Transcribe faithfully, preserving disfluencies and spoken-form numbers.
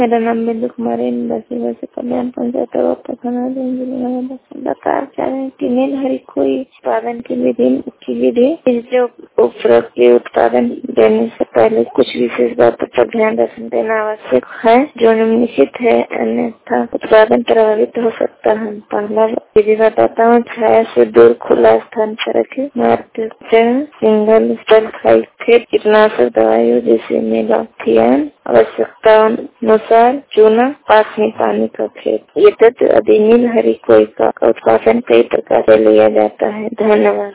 मेरा नाम बिंदु कुमारी बसी से कल्याण पंचायत बताना चाह रहे हैं कि नील हरी कोई उत्पादन की विधि की विधि जो उपरोक्त के उत्पादन देने से पहले कुछ विशेष बातों पर ध्यान देना आवश्यक है जो निम्नलिखित है, अन्यथा उत्पादन प्रभावित हो सकता है। पहला विधि बताता हूँ, छाया से दूर खुला स्थान पर रखे। सिंगल सल्फाइड कीटनाशक दवाइयों जैसे मेलाथियन आवश्यकता अनुसार चूना, पास में पानी का खेत। ये तत्व अधिक नील हरी कोई का उत्पादन कई प्रकार से लिया जाता है। धन्यवाद।